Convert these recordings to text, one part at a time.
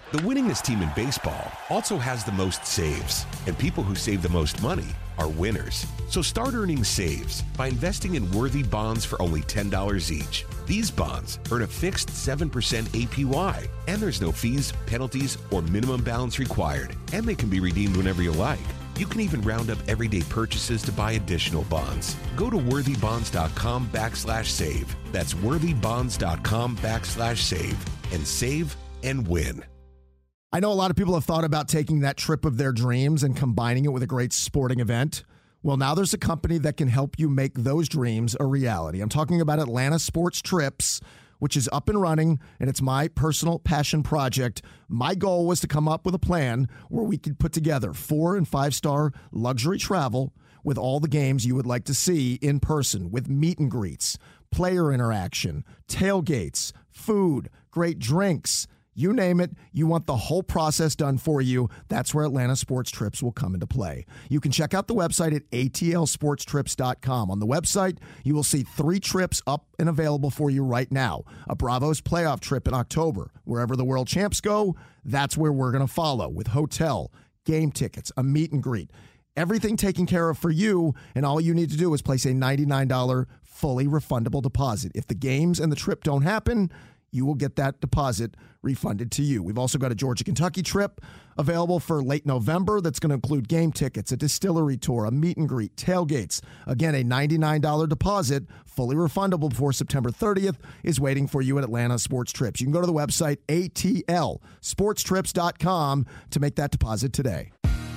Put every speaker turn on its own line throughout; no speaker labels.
The winningest team in baseball also has the most saves, and people who save the most money are winners. So start earning saves by investing in worthy bonds for only $10 each. These bonds earn a fixed 7% APY, and there's no fees, penalties, or minimum balance required, and they can be redeemed whenever you like. You can even round up everyday purchases to buy additional bonds. Go to worthybonds.com/save. That's worthybonds.com/save and save and win.
I know a lot of people have thought about taking that trip of their dreams and combining it with a great sporting event. Well, now there's a company that can help you make those dreams a reality. I'm talking about Atlanta Sports Trips, which is up and running, and it's my personal passion project. My goal was to come up with a plan where we could put together 4- and 5-star luxury travel with all the games you would like to see in person, with meet and greets, player interaction, tailgates, food, great drinks. You name it, you want the whole process done for you. That's where Atlanta Sports Trips will come into play. You can check out the website at atlsportstrips.com. On the website, you will see 3 trips up and available for you right now. A Bravos playoff trip in October. Wherever the world champs go, that's where we're going to follow, with hotel, game tickets, a meet and greet. Everything taken care of for you, and all you need to do is place a $99 fully refundable deposit. If the games and the trip don't happen, you will get that deposit refunded to you. We've also got a Georgia-Kentucky trip available for late November that's going to include game tickets, a distillery tour, a meet and greet, tailgates. Again, a $99 deposit, fully refundable before September 30th, is waiting for you at Atlanta Sports Trips. You can go to the website atlsportstrips.com to make that deposit today.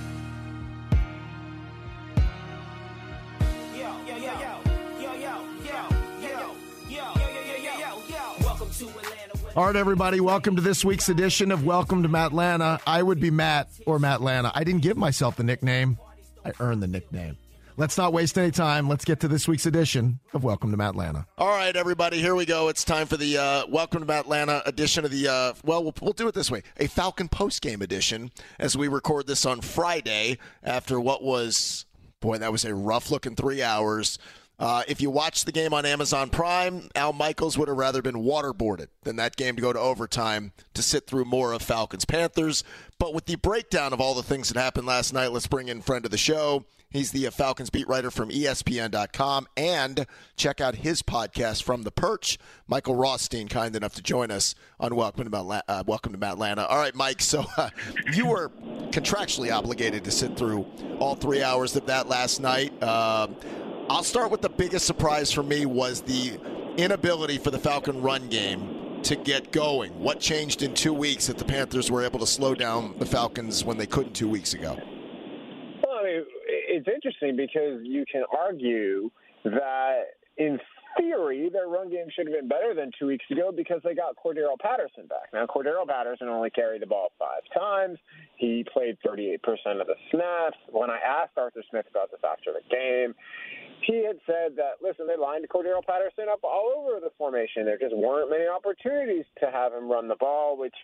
All right, everybody, welcome to this week's edition of Welcome to Matlanta. I would be Matt or Matlanta. I didn't give myself the nickname. I earned the nickname. Let's not waste any time. Let's get to this week's edition of Welcome to Matlanta.
All right, everybody, here we go. It's time for the Welcome to Matlanta edition of the, we'll do it this way, a Falcon postgame edition as we record this on Friday after what was, boy, that was a rough-looking 3 hours. If you watched the game on Amazon Prime, Al Michaels would have rather been waterboarded than that game to go to overtime to sit through more of Falcons-Panthers. But with the breakdown of all the things that happened last night, let's bring in friend of the show. He's the Falcons beat writer from ESPN.com, and check out his podcast From the Perch. Michael Rothstein, kind enough to join us on Welcome to Matlanta. All right, Mike, so you were contractually obligated to sit through all 3 hours of that last night. I'll start with the biggest surprise for me was the inability for the Falcon run game to get going. What changed in 2 weeks that the Panthers were able to slow down the Falcons when they couldn't 2 weeks ago?
Well, I mean, it's interesting because you can argue that in theory their run game should have been better than 2 weeks ago because they got Cordero Patterson back. Now, Cordero Patterson only carried the ball 5 times. He played 38% of the snaps. When I asked Arthur Smith about this after the game, he had said that, listen, they lined Cordero Patterson up all over the formation. There just weren't many opportunities to have him run the ball, which,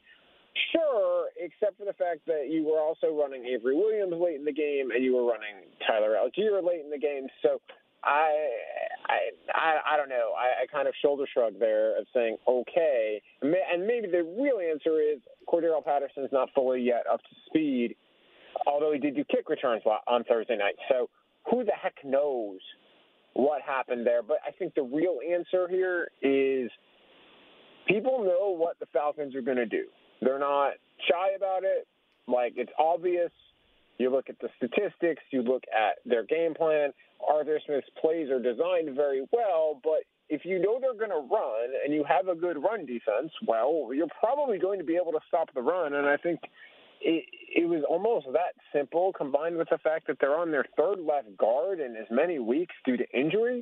sure, except for the fact that you were also running Avery Williams late in the game and you were running Tyler Algier late in the game. So I don't know. I kind of shoulder shrug there of saying, okay. And maybe the real answer is Cordero Patterson is not fully yet up to speed, although he did do kick returns on Thursday night. So who the heck knows what happened there? But I think the real answer here is people know what the Falcons are going to do. They're not shy about it. Like, it's obvious. You look at the statistics. You look at their game plan. Arthur Smith's plays are designed very well, but if you know they're going to run and you have a good run defense, well, you're probably going to be able to stop the run. And I think it was almost that simple, combined with the fact that they're on their third left guard in as many weeks due to injury.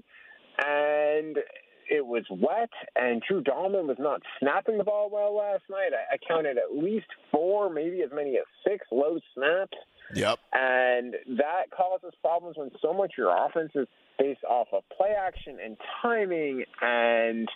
And it was wet, and Drew Dahlman was not snapping the ball well last night. I counted at least 4, maybe as many as 6 low snaps.
Yep.
And that causes problems when so much of your offense is based off of play action and timing and,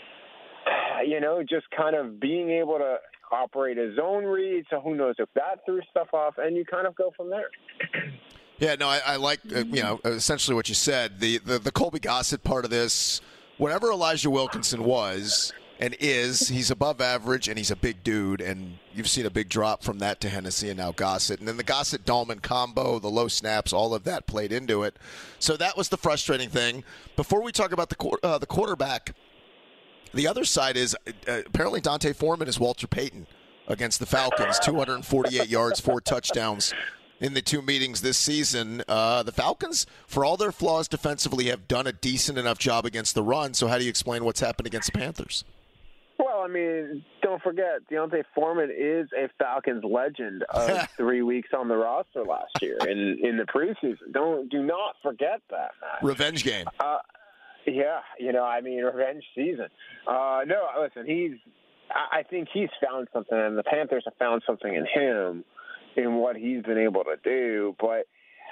just kind of being able to operate a zone read. So who knows if that threw stuff off, and you kind of go from there.
Yeah, no, I like, essentially what you said. The Colby Gossett part of this, whatever Elijah Wilkinson was, and he's above average, and he's a big dude, and you've seen a big drop from that to Hennessy and now Gossett. And then the Gossett-Dahlman combo, the low snaps, all of that played into it. So that was the frustrating thing. Before we talk about the quarterback, the other side is apparently Dante Foreman is Walter Payton against the Falcons, 248 yards, 4 touchdowns in the 2 meetings this season. The Falcons, for all their flaws defensively, have done a decent enough job against the run. So how do you explain what's happened against the Panthers?
Well, I mean, don't forget, Dante Foreman is a Falcons legend of 3 weeks on the roster last year in the preseason. Do not forget that, Matt.
Revenge game.
Yeah, revenge season. No, listen, I think he's found something, and the Panthers have found something in him, in what he's been able to do, but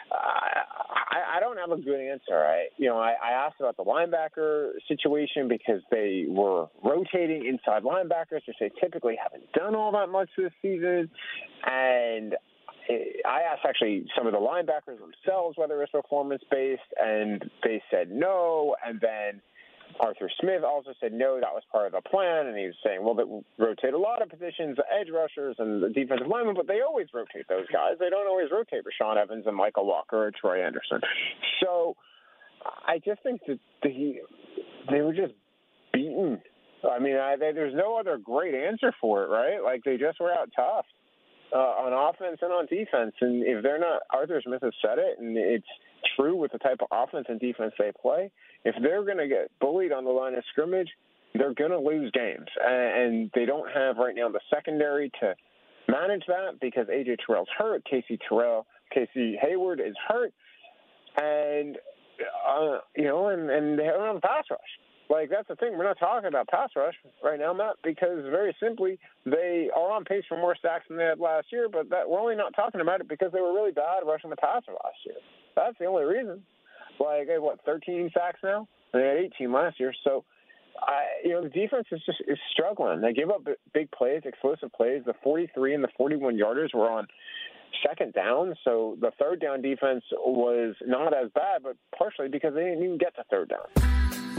I don't have a good answer. I asked about the linebacker situation because they were rotating inside linebackers, which they typically haven't done all that much this season, and I asked actually some of the linebackers themselves whether it's performance-based, and they said no, and then Arthur Smith also said no, that was part of the plan, and he was saying, well, they rotate a lot of positions, the edge rushers and the defensive linemen, but they always rotate those guys. They don't always rotate Rashaan Evans and Michael Walker or Troy Anderson. So I just think that they were just beaten. I mean, there's no other great answer for it, right? Like, they just were out tough on offense and on defense, and if they're not, Arthur Smith has said it, and it's true with the type of offense and defense they play, if they're going to get bullied on the line of scrimmage, they're going to lose games. And they don't have right now the secondary to manage that because A.J. Terrell's hurt, Casey Hayward is hurt, and and they don't have a pass rush. Like, that's the thing. We're not talking about pass rush right now, Matt, because very simply they are on pace for more sacks than they had last year, but we're only not talking about it because they were really bad rushing the passer last year. That's the only reason. Like, they have, 13 sacks now? They had 18 last year. So, the defense is struggling. They give up big plays, explosive plays. The 43 and the 41-yarders were on second down. So the third down defense was not as bad, but partially because they didn't even get to third down.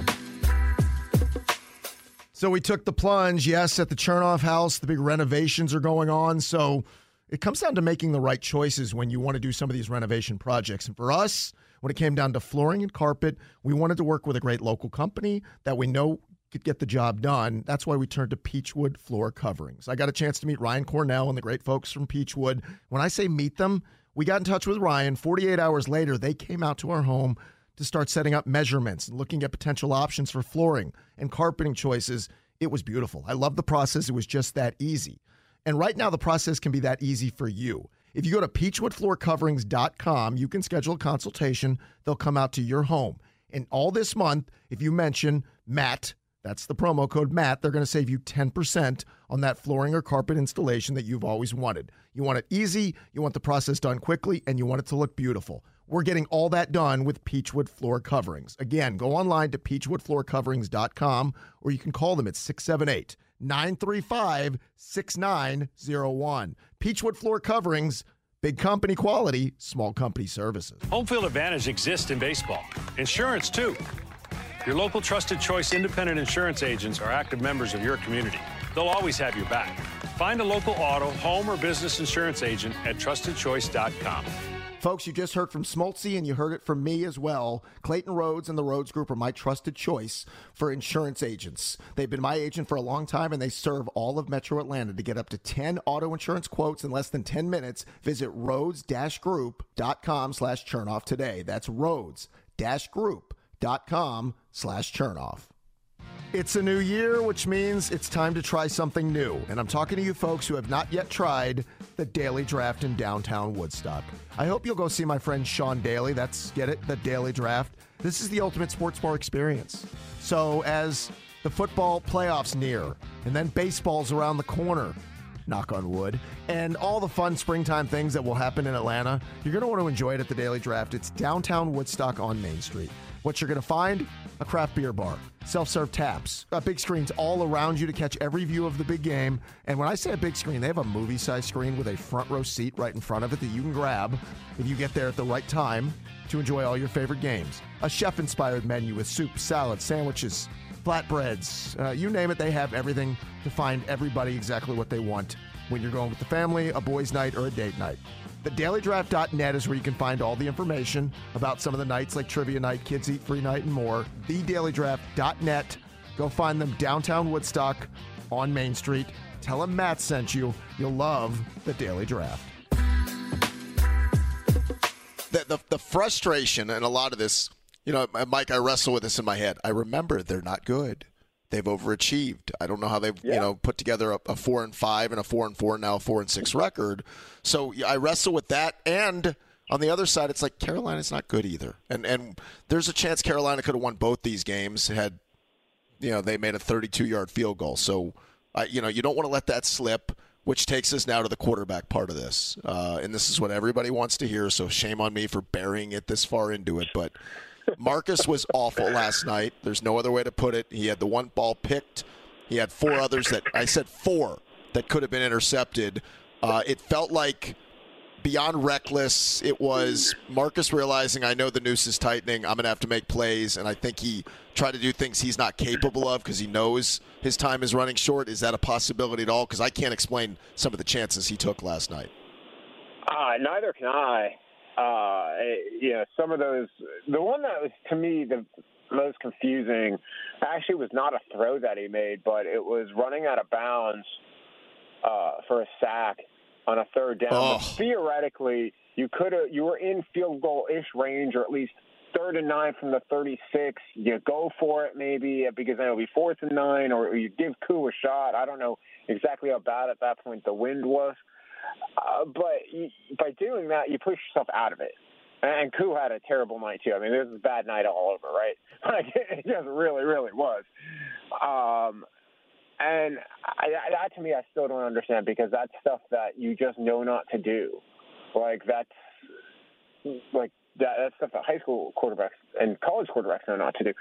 So we took the plunge, yes, at the Chernoff house. The big renovations are going on. So it comes down to making the right choices when you want to do some of these renovation projects. And for us, when it came down to flooring and carpet, we wanted to work with a great local company that we know could get the job done. That's why we turned to Peachwood Floor Coverings. I got a chance to meet Ryan Cornell and the great folks from Peachwood. When I say meet them, we got in touch with Ryan. 48 hours later, they came out to our home to start setting up measurements and looking at potential options for flooring and carpeting choices. It was beautiful. I love the process. It was just that easy. And right now, the process can be that easy for you. If you go to peachwoodfloorcoverings.com, you can schedule a consultation. They'll come out to your home. And all this month, if you mention Matt, that's the promo code Matt, they're going to save you 10% on that flooring or carpet installation that you've always wanted. You want it easy, you want the process done quickly, and you want it to look beautiful. We're getting all that done with Peachwood Floor Coverings. Again, go online to peachwoodfloorcoverings.com, or you can call them at 678-935-6901. Peachwood Floor Coverings, big company quality, small company services.
Home field advantage exists in baseball. Insurance, too. Your local Trusted Choice independent insurance agents are active members of your community. They'll always have your back. Find a local auto, home, or business insurance agent at trustedchoice.com.
Folks, you just heard from Smoltzy, and you heard it from me as well. Clayton Rhodes and the Rhodes Group are my trusted choice for insurance agents. They've been my agent for a long time, and they serve all of Metro Atlanta. To get up to 10 auto insurance quotes in less than 10 minutes, visit rhodes-group.com/Chernoff today. That's rhodes-group.com/Chernoff. It's a new year, which means it's time to try something new. And I'm talking to you folks who have not yet tried the Daily Draft in downtown Woodstock. I hope you'll go see my friend Sean Daly. That's, get it, the Daily Draft. This is the ultimate sports bar experience. So as the football playoffs near, and then baseball's around the corner, knock on wood, and all the fun springtime things that will happen in Atlanta, you're going to want to enjoy it at the Daily Draft. It's downtown Woodstock on Main Street. What you're going to find? A craft beer bar, self-serve taps, big screens all around you to catch every view of the big game. And when I say a big screen, they have a movie-sized screen with a front row seat right in front of it that you can grab if you get there at the right time to enjoy all your favorite games. A chef-inspired menu with soup, salad, sandwiches, flatbreads, you name it, they have everything to find everybody exactly what they want when you're going with the family, a boys' night, or a date night. TheDailyDraft.net is where you can find all the information about some of the nights like Trivia Night, Kids Eat Free Night, and more. TheDailyDraft.net. Go find them downtown Woodstock on Main Street. Tell them Matt sent you. You'll love the Daily Draft.
The frustration and a lot of this, Mike, I wrestle with this in my head. I remember they're not good. They've overachieved. I don't know how they've put together a 4-5 and a 4-4, now a 4-6 record. So I wrestle with that. And on the other side, it's like Carolina's not good either. And there's a chance Carolina could have won both these games had they made a 32-yard field goal. So you don't want to let that slip. Which takes us now to the quarterback part of this. And this is what everybody wants to hear, so shame on me for burying it this far into it. But Marcus was awful last night. There's no other way to put it. He had the one ball picked. He had four others that could have been intercepted. It felt like beyond reckless. It was Marcus realizing, I know the noose is tightening. I'm going to have to make plays. And I think he tried to do things he's not capable of because he knows his time is running short. Is that a possibility at all? Because I can't explain some of the chances he took last night.
Neither can I. Some of those. The one that was, to me, the most confusing actually was not a throw that he made, but it was running out of bounds for a sack on a third down.
Oh.
But theoretically, you were in field goal-ish range, or at least 3rd and 9 from the 36. You go for it maybe because then it'll be 4th and 9, or you give Koo a shot. I don't know exactly how bad at that point the wind was. But by doing that, you push yourself out of it. And Koo had a terrible night, too. I mean, this was a bad night all over, right? Like, it just really, really was. And that, to me, I still don't understand because that's stuff that you just know not to do. That's stuff that high school quarterbacks and college quarterbacks know not to do.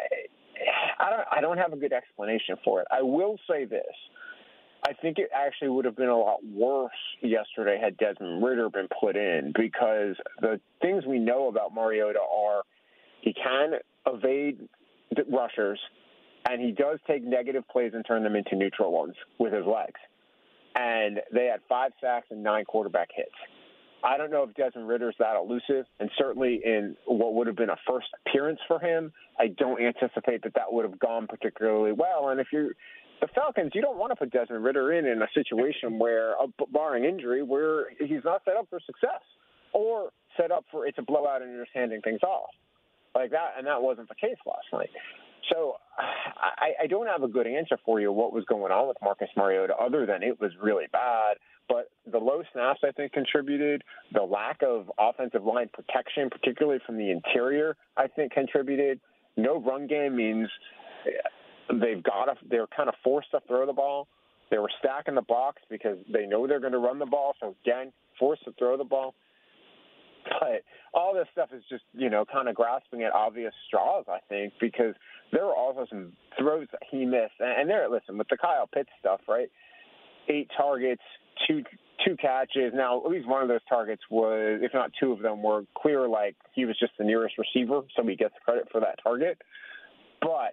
I don't have a good explanation for it. I will say this. I think it actually would have been a lot worse yesterday had Desmond Ridder been put in, because the things we know about Mariota are he can evade the rushers, and he does take negative plays and turn them into neutral ones with his legs. And they had 5 sacks and 9 quarterback hits. I don't know if Desmond Ridder's that elusive, and certainly in what would have been a first appearance for him, I don't anticipate that would have gone particularly well. And if you're the Falcons, you don't want to put Desmond Ridder in a situation where, barring injury, where he's not set up for success or set up for it's a blowout and you're just handing things off like that. And that wasn't the case last night. So I don't have a good answer for you what was going on with Marcus Mariota other than it was really bad. But the low snaps, I think, contributed. The lack of offensive line protection, particularly from the interior, I think contributed. No run game means they're kind of forced to throw the ball. They were stacking the box because they know they're going to run the ball. So, again, forced to throw the ball. But all this stuff is just, kind of grasping at obvious straws, I think, because there were also some throws that he missed. And listen, with the Kyle Pitts stuff, right? 8 targets, two catches. Now, at least one of those targets was, if not 2 of them, were clear like he was just the nearest receiver, so he gets credit for that target. But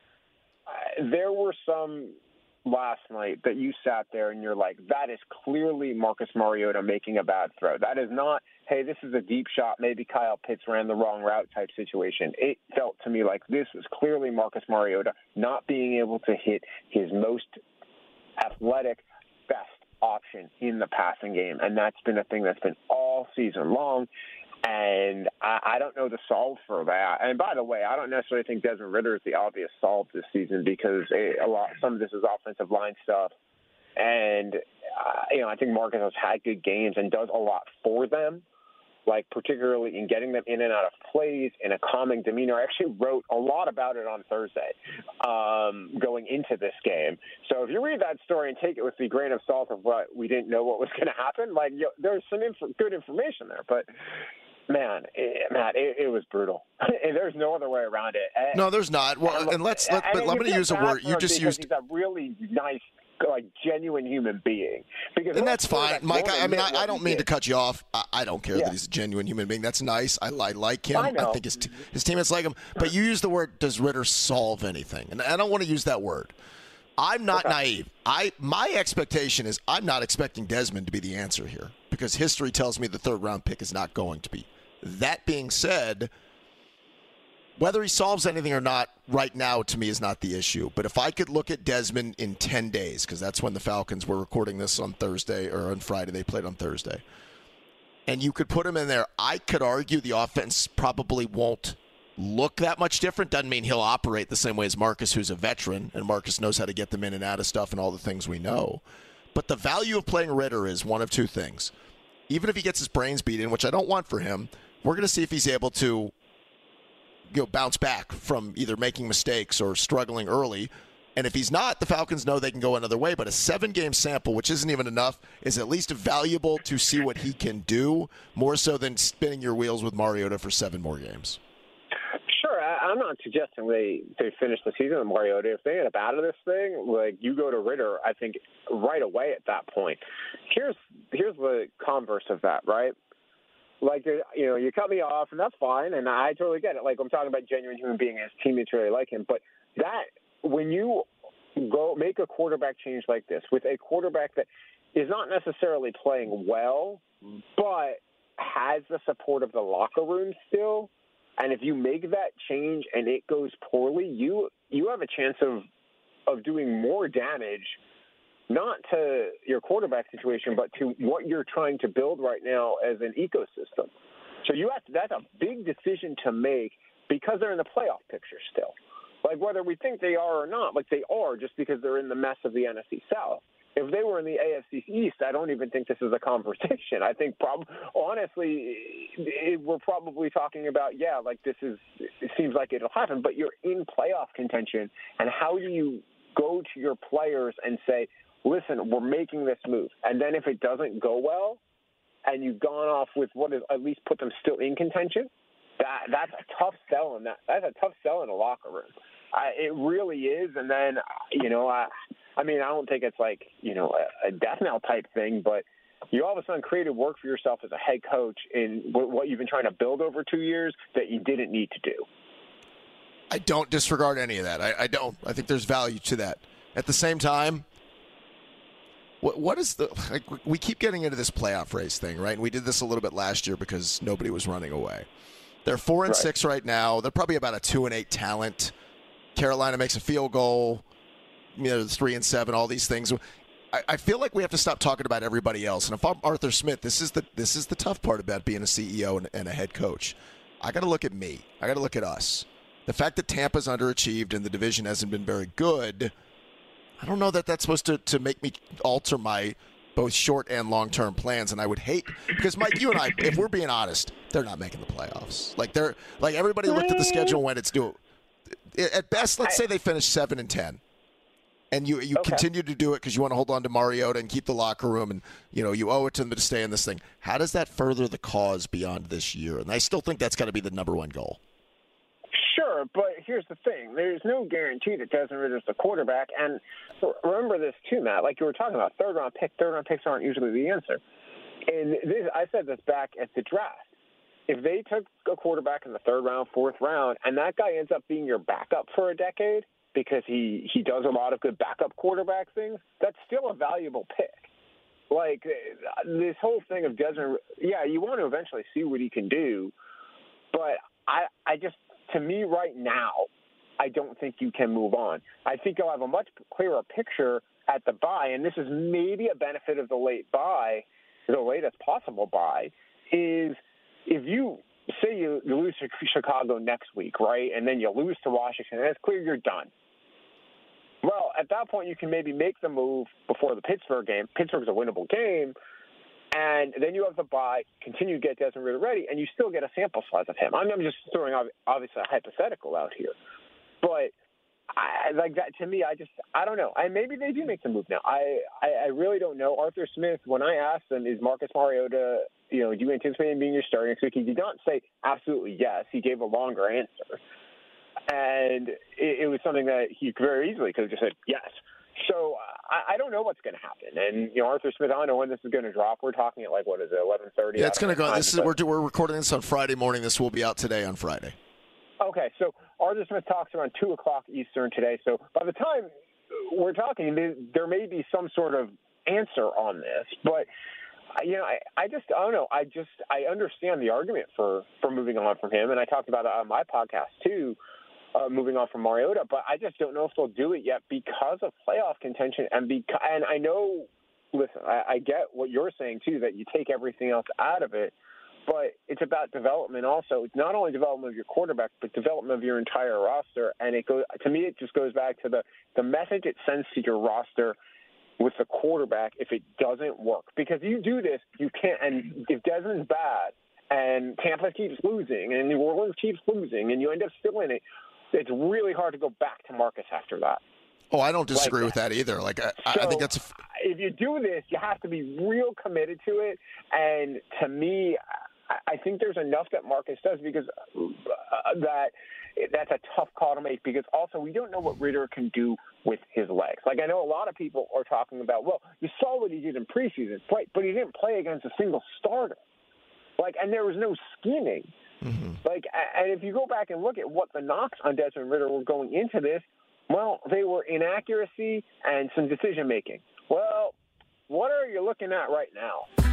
there were some last night that you sat there and you're like, that is clearly Marcus Mariota making a bad throw. That is not, hey, this is a deep shot, maybe Kyle Pitts ran the wrong route type situation. It felt to me like this was clearly Marcus Mariota not being able to hit his most athletic, best option in the passing game. And that's been a thing that's been all season long. And I don't know the solve for that. And by the way, I don't necessarily think Desmond Ridder is the obvious solve this season because some of this is offensive line stuff. And, I think Marcus has had good games and does a lot for them, like particularly in getting them in and out of plays in a calming demeanor. I actually wrote a lot about it on Thursday going into this game. So if you read that story and take it with the grain of salt of what we didn't know what was going to happen, there's some good information there. But man, Matt, it was brutal. There's no other way around it.
No, there's not. Well, but I'm going to use a word you just used.
He's a really nice genuine human being.
And that's fine, Mike. I don't mean to cut you off. I don't care that he's a genuine human being. That's nice. I like him. I think his teammates like him. But you use the word, does Ritter solve anything? And I don't want to use that word. I'm not naive. My expectation is I'm not expecting Desmond to be the answer here because history tells me the third-round pick is not going to be. That being said, whether he solves anything or not right now to me is not the issue. But if I could look at Desmond in 10 days, because that's when the Falcons were recording this on Thursday or on Friday. They played on Thursday. And you could put him in there. I could argue the offense probably won't look that much different. Doesn't mean he'll operate the same way as Marcus, who's a veteran, and Marcus knows how to get them in and out of stuff and all the things we know. But the value of playing Ritter is one of two things. Even if he gets his brains beaten, which I don't want for him, we're going to see if he's able to bounce back from either making mistakes or struggling early. And if he's not, the Falcons know they can go another way. But a 7-game sample, which isn't even enough, is at least valuable to see what he can do, more so than spinning your wheels with Mariota for 7 more games.
Sure, I'm not suggesting they finish the season with Mariota. If they end up out of this thing, you go to Ritter, I think, right away at that point. Here's the converse of that, right? You cut me off, and that's fine, and I totally get it. I'm talking about genuine human being, his teammates really like him. But that, when you go make a quarterback change like this, with a quarterback that is not necessarily playing well, but has the support of the locker room still, and if you make that change and it goes poorly, you have a chance of doing more damage, not to your quarterback situation, but to what you're trying to build right now as an ecosystem. So that's a big decision to make because they're in the playoff picture still. Whether we think they are or not, they are just because they're in the mess of the NFC South. If they were in the AFC East, I don't even think this is a conversation. I think honestly, we're probably talking about, it seems like it'll happen, but you're in playoff contention. And how do you go to your players and say, listen, we're making this move. And then if it doesn't go well and you've gone off with what is at least put them still in contention, that's a tough sell in that. That's a tough sell in the locker room. It really is. And then, I don't think it's a death knell type thing, but you all of a sudden created work for yourself as a head coach in what you've been trying to build over 2 years that you didn't need to do.
I don't disregard any of that. I don't. I think there's value to that. At the same time, what is we keep getting into this playoff race thing, right? And we did this a little bit last year because nobody was running away. They're 4-6 right now. They're probably about a 2-8 talent. Carolina makes a field goal. 3-7. All these things. I feel like we have to stop talking about everybody else. And if I'm Arthur Smith, this is the tough part about being a CEO and a head coach. I got to look at me. I got to look at us. The fact that Tampa's underachieved and the division hasn't been very good, I don't know that that's supposed to make me alter my both short and long-term plans. And I would hate, because Mike, you and I, if we're being honest, they're not making the playoffs. Everybody looked at the schedule and went, it's due. At best, let's say they finish 7-10. And you continue to do it because you want to hold on to Mariota and keep the locker room, and you owe it to them to stay in this thing. How does that further the cause beyond this year? And I still think that's got to be the number one goal.
Sure, but here's the thing. There's no guarantee that Desmond Ritter's the quarterback. And remember this too, Matt, like you were talking about, third-round picks aren't usually the answer. And I said this back at the draft. If they took a quarterback in the third round, fourth round, and that guy ends up being your backup for a decade because he does a lot of good backup quarterback things, that's still a valuable pick. This whole thing of Desmond, you want to eventually see what he can do, but I just, to me right now, I don't think you can move on. I think you'll have a much clearer picture at the bye, and this is maybe a benefit of the late bye, the latest possible bye, is if you say you lose to Chicago next week, right, and then you lose to Washington, and it's clear you're done. Well, at that point, you can maybe make the move before the Pittsburgh game. Pittsburgh's a winnable game. And then you have the bye, continue to get Desmond Ridder ready, and you still get a sample size of him. I'm just throwing, obviously, a hypothetical out here. But that to me, I don't know. Maybe they do make the move now. I really don't know. Arthur Smith, when I asked him, is Marcus Mariota, do you anticipate him being your starter next week? He did not say absolutely yes. He gave a longer answer. And it was something that he very easily could have just said yes. So I don't know what's going to happen. And, Arthur Smith, I don't know when this is going to drop. We're talking at 11:30?
Yeah, it's going to go. We're recording this on Friday morning. This will be out today on Friday.
Okay, so Arthur Smith talks around 2 o'clock Eastern today. So by the time we're talking, there may be some sort of answer on this. But, I don't know. I understand the argument for moving on from him. And I talked about it on my podcast, too. Moving on from Mariota, but I just don't know if they'll do it yet because of playoff contention. And I know, listen, I get what you're saying too, that you take everything else out of it, but it's about development also. It's not only development of your quarterback, but development of your entire roster. And to me, it just goes back to the message it sends to your roster with the quarterback if it doesn't work. Because you do this, you can't. And if Desmond's bad and Tampa keeps losing and New Orleans keeps losing, and you end up still in it, it's really hard to go back to Marcus after that.
Oh, I don't disagree with that either. I think that's
if you do this, you have to be real committed to it. And to me, I think there's enough that Marcus does because that's a tough call to make. Because also we don't know what Ridder can do with his legs. I know a lot of people are talking about, well, you saw what he did in preseason, but he didn't play against a single starter. And there was no scheming. Mm-hmm. And if you go back and look at what the knocks on Desmond Ridder were going into this, well, they were inaccuracy and some decision making. Well, what are you looking at right now?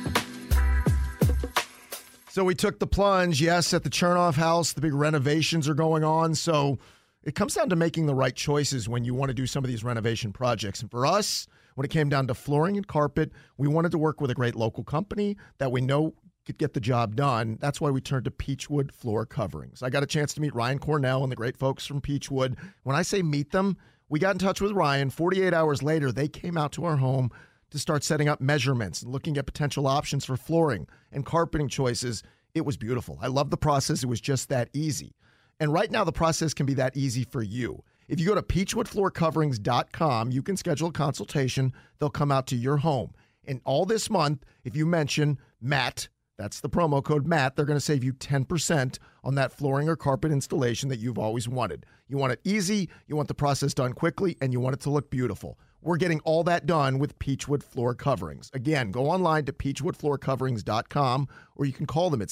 So we took the plunge, yes, at the Chernoff house. The big renovations are going on. So it comes down to making the right choices when you want to do some of these renovation projects. And for us, when it came down to flooring and carpet, we wanted to work with a great local company that we know could get the job done. That's why we turned to Peachwood Floor Coverings. I got a chance to meet Ryan Cornell and the great folks from Peachwood. When I say meet them, we got in touch with Ryan. 48 hours later, they came out to our home to start setting up measurements and looking at potential options for flooring and carpeting choices. It was beautiful. I love the process. It was just that easy. And right now, the process can be that easy for you. If you go to peachwoodfloorcoverings.com, you can schedule a consultation. They'll come out to your home. And all this month, if you mention Matt, that's the promo code Matt, they're going to save you 10% on that flooring or carpet installation that you've always wanted. You want it easy, you want the process done quickly, and you want it to look beautiful. We're getting all that done with Peachwood Floor Coverings. Again, go online to peachwoodfloorcoverings.com, or you can call them at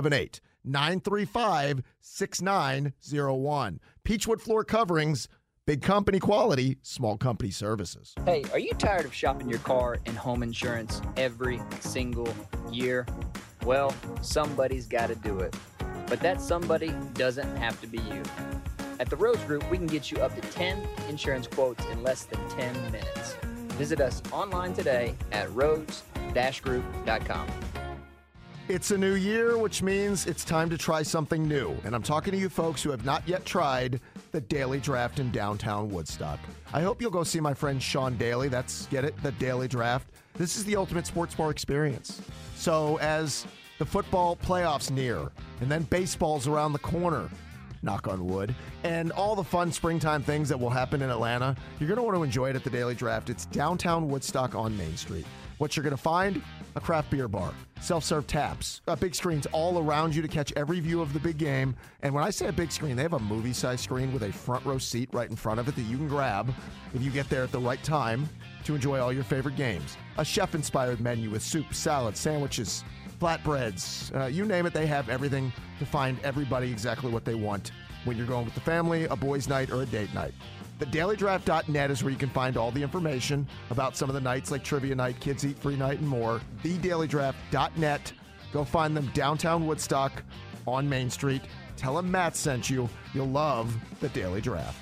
678-935-6901. Peachwood Floor Coverings, big company quality, small company services.
Hey, are you tired of shopping your car and home insurance every single year? Well, somebody's got to do it. But that somebody doesn't have to be you. At the Rose Group, we can get you up to 10 insurance quotes in less than 10 minutes. Visit us online today at rose-group.com.
It's a new year, which means it's time to try something new. And I'm talking to you folks who have not yet tried the Daily Draft in downtown Woodstock. I hope you'll go see my friend Sean Daly. Get it? The Daily Draft. This is the ultimate sports bar experience. So as the football playoffs near, and then baseball's around the corner, knock on wood, and all the fun springtime things that will happen in Atlanta, you're going to want to enjoy it at the Daily Draft. It's downtown Woodstock on Main Street. What you're going to find? A craft beer bar, self-serve taps, big screens all around you to catch every view of the big game. And when I say a big screen, they have a movie-sized screen with a front row seat right in front of it that you can grab if you get there at the right time to enjoy all your favorite games. A chef-inspired menu with soup, salad, sandwiches, flatbreads, you name it, they have everything to find everybody exactly what they want when you're going with the family, a boys' night, or a date night. TheDailyDraft.net is where you can find all the information about some of the nights like Trivia Night, Kids Eat Free Night, and more. TheDailyDraft.net. Go find them downtown Woodstock on Main Street. Tell them Matt sent you. You'll love the Daily Draft.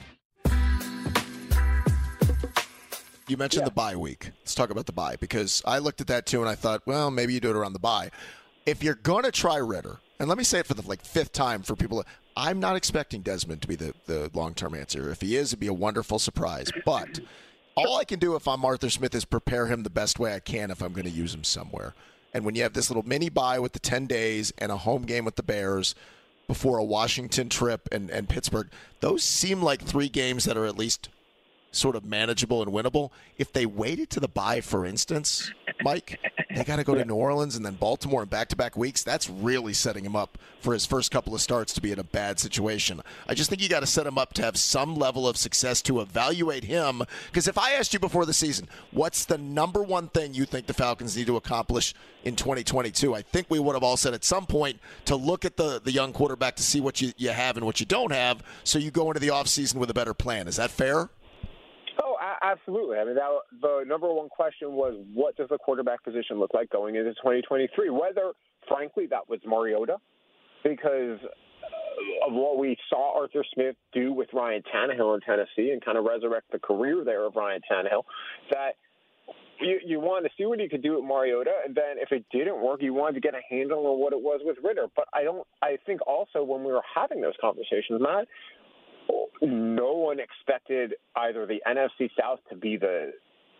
You mentioned the bye week. Let's talk about the bye, because I looked at that too and I thought, well, maybe you do it around the bye. If you're going to try Ridder, and let me say it for the fifth time for people, I'm not expecting Desmond to be the long-term answer. If he is, it'd be a wonderful surprise. But all I can do if I'm Arthur Smith is prepare him the best way I can if I'm going to use him somewhere. And when you have this little mini bye with the 10 days and a home game with the Bears before a Washington trip and Pittsburgh, those seem like three games that are at least sort of manageable and winnable. If they waited to the bye, for instance, Mike, they got to go to New Orleans and then Baltimore in back-to-back weeks. That's really setting him up for his first couple of starts to be in a bad situation. I just think you got to set him up to have some level of success to evaluate him. Because if I asked you before the season, what's the number one thing you think the Falcons need to accomplish in 2022, I think we would have all said at some point to look at the young quarterback to see what you have and what you don't have, so you go into the offseason with a better plan. Is that fair?
Oh, absolutely. I mean, the number one question was, what does the quarterback position look like going into 2023? Whether, frankly, that was Mariota, because of what we saw Arthur Smith do with Ryan Tannehill in Tennessee and kind of resurrect the career there of Ryan Tannehill, that you wanted to see what he could do with Mariota, and then if it didn't work, you wanted to get a handle on what it was with Ridder. But I think also when we were having those conversations, Matt, no one expected either the NFC South to be the,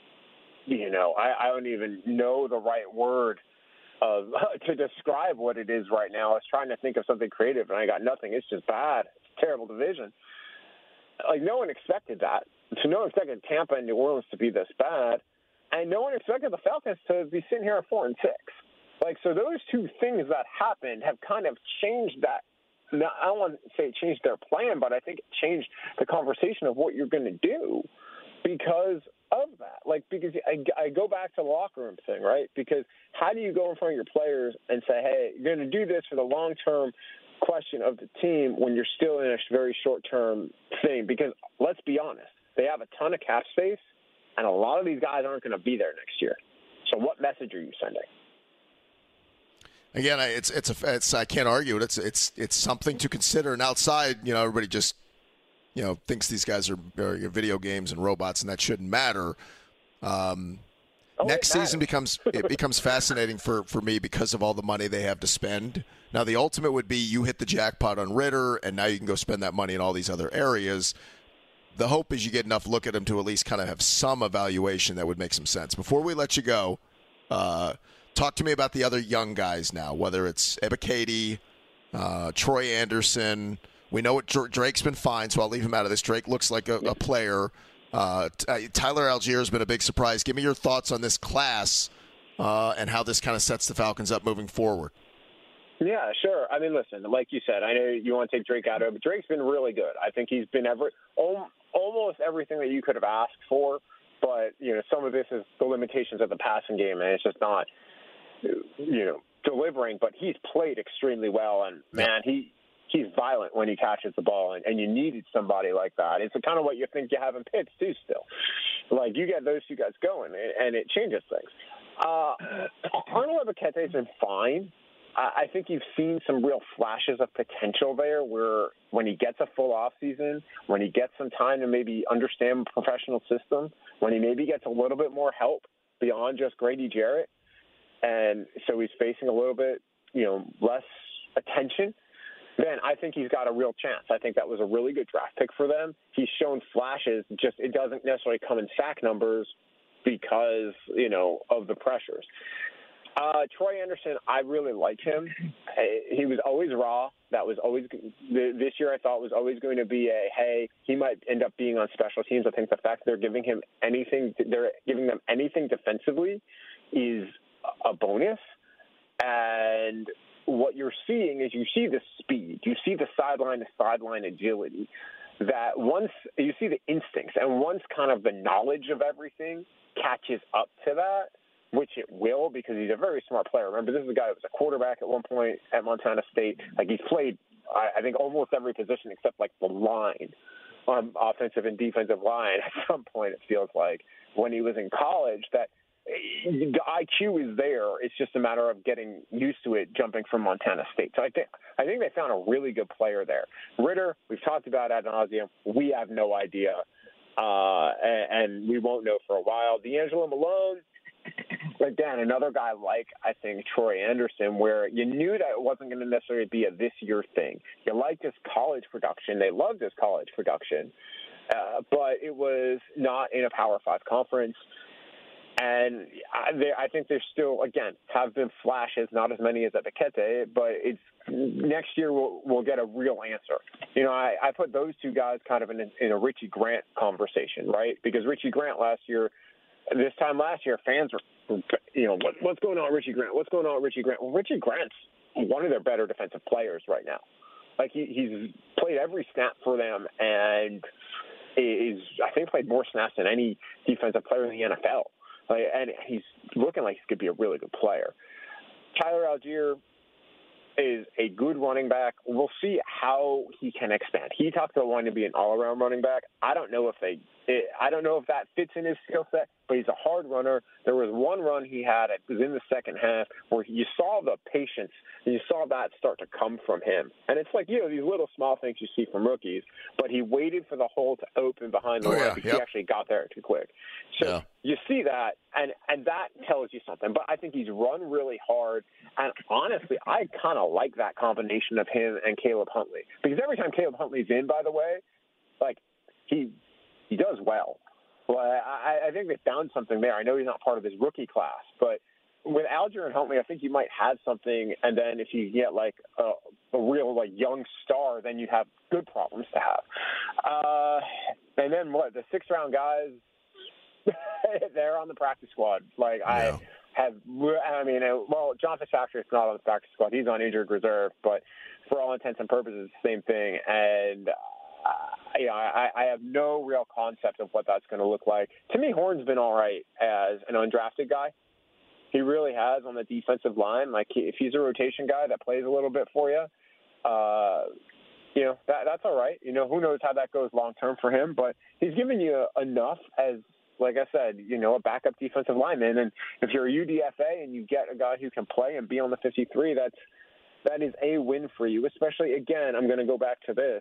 I don't even know the right word to describe what it is right now. I was trying to think of something creative, and I got nothing. It's just bad. It's a terrible division. Like, no one expected that. So no one expected Tampa and New Orleans to be this bad, and no one expected the Falcons to be sitting here at 4-6. Like, so those two things that happened have kind of changed that. Now, I don't want to say it changed their plan, but I think it changed the conversation of what you're going to do because of that. Like, because I go back to the locker room thing, right? Because how do you go in front of your players and say, hey, you're going to do this for the long-term question of the team when you're still in a very short-term thing? Because let's be honest, they have a ton of cap space, and a lot of these guys aren't going to be there next year. So what message are you sending?
Again, it's I can't argue it. It's something to consider. And outside, everybody just thinks these guys are video games and robots, and that shouldn't matter. Next season becomes fascinating for me because of all the money they have to spend. Now, the ultimate would be you hit the jackpot on Ridder, and now you can go spend that money in all these other areas. The hope is you get enough look at him to at least kind of have some evaluation that would make some sense. Before we let you go, talk to me about the other young guys now, whether it's Ebiketie, Troy Anderson. We know Drake's been fine, so I'll leave him out of this. Drake looks like a player. Tyler Algier has been a big surprise. Give me your thoughts on this class and how this kind of sets the Falcons up moving forward.
Yeah, sure. I mean, listen, like you said, I know you want to take Drake out of it, but Drake's been really good. I think he's been almost everything that you could have asked for, but, some of this is the limitations of the passing game, and it's just not – delivering, but he's played extremely well, and man, he's violent when he catches the ball, and you needed somebody like that. It's kind of what you think you have in Pitts too. Still, like you get those two guys going, and it changes things. Arnold Ebiketie has been fine. I think you've seen some real flashes of potential there, where when he gets a full off season, when he gets some time to maybe understand the professional system, when he maybe gets a little bit more help beyond just Grady Jarrett. And so he's facing a little bit, less attention, then I think he's got a real chance. I think that was a really good draft pick for them. He's shown flashes, just it doesn't necessarily come in sack numbers because, of the pressures. Troy Anderson, I really like him. He was always raw. That was always this year. I thought was always going to be he might end up being on special teams. I think the fact they're giving them anything defensively is a bonus. And what you're seeing is you see the speed, you see the sideline to sideline agility, that once you see the instincts, and once kind of the knowledge of everything catches up to that, which it will, because he's a very smart player. Remember, this is a guy that was a quarterback at one point at Montana State. Like, he's played, I think, almost every position except, like, the line, offensive and defensive line at some point, it feels like, when he was in college, that the IQ is there. It's just a matter of getting used to it, jumping from Montana State. So I think they found a really good player there. Ridder, we've talked about ad nauseum. We have no idea, and we won't know for a while. D'Angelo Malone, again, another guy like, I think, Troy Anderson, where you knew that it wasn't going to necessarily be a this-year thing. You liked his college production. They loved his college production, but it was not in a Power 5 conference. And I think there's still, again, have been flashes, not as many as at Paquette, but it's next year we'll get a real answer. You know, I put those two guys kind of in a Richie Grant conversation, right? Because Richie Grant this time last year, fans were, you know, what's going on with Richie Grant? What's going on with Richie Grant? Well, Richie Grant's one of their better defensive players right now. Like, he's played every snap for them and is, I think, played more snaps than any defensive player in the NFL. And he's looking like he could be a really good player. Tyler Algier is a good running back. We'll see how he can expand. He talked about wanting to be an all-around running back. I don't know if that fits in his skill set, but he's a hard runner. There was one run he had, it was in the second half, where you saw the patience, and you saw that start to come from him. And it's like, you know, these little small things you see from rookies, but he waited for the hole to open behind the line because he actually got there too quick. So you see that, and that tells you something. But I think he's run really hard, and honestly, I kind of like that combination of him and Caleb Huntley. Because every time Caleb Huntley's in, by the way, like, he does well. Well, I think they found something there. I know he's not part of his rookie class, but with Algier and Huntley, I think you might have something. And then if you get like a real like young star, then you have good problems to have. And then the 6th round guys, they're on the practice squad. Like John Fitzpatrick's not on the practice squad. He's on injured reserve, but for all intents and purposes, the same thing. And I have no real concept of what that's going to look like. To me, Horn's been all right as an undrafted guy. He really has on the defensive line. Like, if he's a rotation guy that plays a little bit for you, you know, that's all right. You know, who knows how that goes long term for him, but he's given you enough as, like I said, you know, a backup defensive lineman. And if you're a UDFA and you get a guy who can play and be on the 53, that is a win for you. Especially, again, I'm going to go back to this.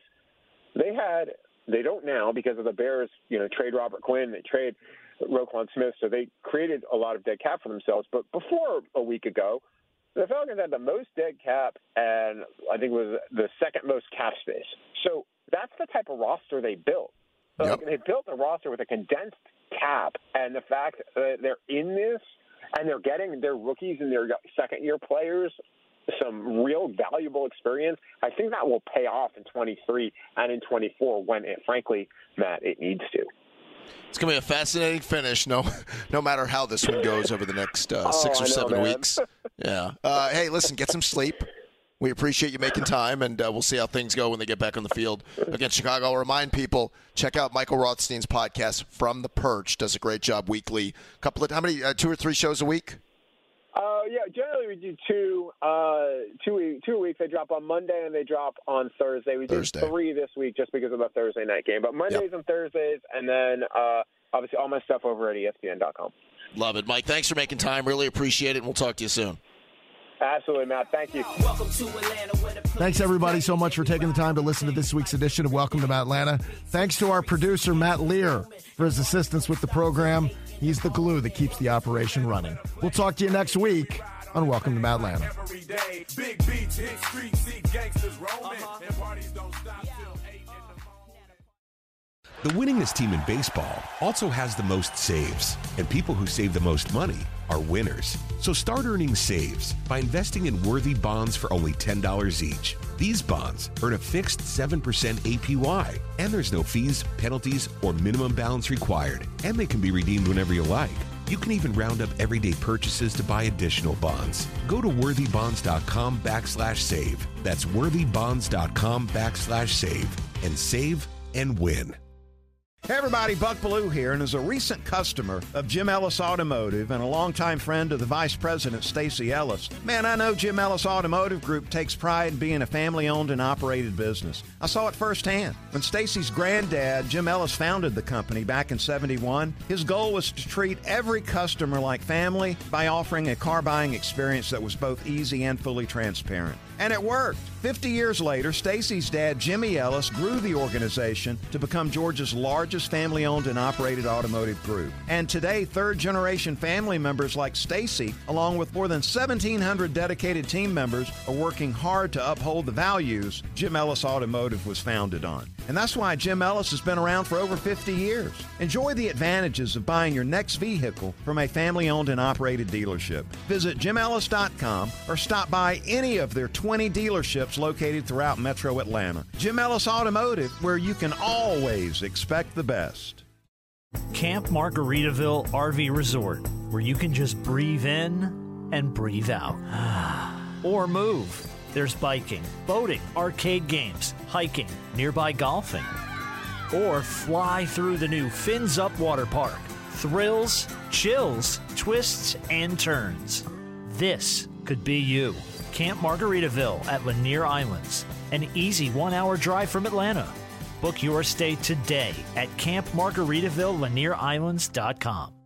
They don't now because of the Bears, you know, trade Robert Quinn, they trade Roquan Smith, so they created a lot of dead cap for themselves. But before a week ago, the Falcons had the most dead cap and I think it was the second most cap space. So that's the type of roster they built. Yep. They built a roster with a condensed cap, and the fact that they're in this and they're getting their rookies and their second-year players some real valuable experience, I think that will pay off in 23 and in 24 when, frankly, Matt, it needs to.
It's going to be a fascinating finish, no matter how this one goes over the next 6 or 7 weeks. Yeah. Hey, listen, get some sleep. We appreciate you making time, and we'll see how things go when they get back on the field against Chicago. I'll remind people, check out Michael Rothstein's podcast, From the Perch. Does a great job weekly. How many, 2 or 3 shows a week?
Yeah, generally we do two a week. They drop on Monday and they drop on Thursday. We did 3 this week just because of the Thursday night game. But Mondays and Thursdays, and then obviously all my stuff over at ESPN.com.
Love it. Mike, thanks for making time. Really appreciate it, and we'll talk to you soon.
Absolutely, Matt. Thank you.
Thanks, everybody, so much for taking the time to listen to this week's edition of Welcome to Atlanta. Thanks to our producer, Matt Lear, for his assistance with the program. He's the glue that keeps the operation running. We'll talk to you next week on Welcome to Atlanta.
The winningest team in baseball also has the most saves, and people who save the most money are winners. So start earning saves by investing in worthy bonds for only $10 each. These bonds earn a fixed 7% APY, and there's no fees, penalties, or minimum balance required, and they can be redeemed whenever you like. You can even round up everyday purchases to buy additional bonds. Go to worthybonds.com/save. That's worthybonds.com/save and save and win.
Hey everybody, Buck Bellew here, and as a recent customer of Jim Ellis Automotive and a longtime friend of the Vice President, Stacy Ellis, man, I know Jim Ellis Automotive Group takes pride in being a family-owned and operated business. I saw it firsthand. When Stacy's granddad, Jim Ellis, founded the company back in '71, his goal was to treat every customer like family by offering a car buying experience that was both easy and fully transparent. And it worked. 50 years later, Stacy's dad, Jimmy Ellis, grew the organization to become Georgia's largest largest family-owned and operated automotive group. And today, third-generation family members like Stacy, along with more than 1,700 dedicated team members, are working hard to uphold the values Jim Ellis Automotive was founded on. And that's why Jim Ellis has been around for over 50 years. Enjoy the advantages of buying your next vehicle from a family-owned and operated dealership. Visit JimEllis.com or stop by any of their 20 dealerships located throughout Metro Atlanta. Jim Ellis Automotive, where you can always expect the best.
Camp Margaritaville RV Resort, where you can just breathe in and breathe out. Or move. There's biking, boating, arcade games, hiking, nearby golfing. Or fly through the new Fins Up Water Park. Thrills, chills, twists, and turns. This could be you. Camp Margaritaville at Lanier Islands. An easy 1-hour drive from Atlanta. Book your stay today at campmargaritavillelanierIslands.com.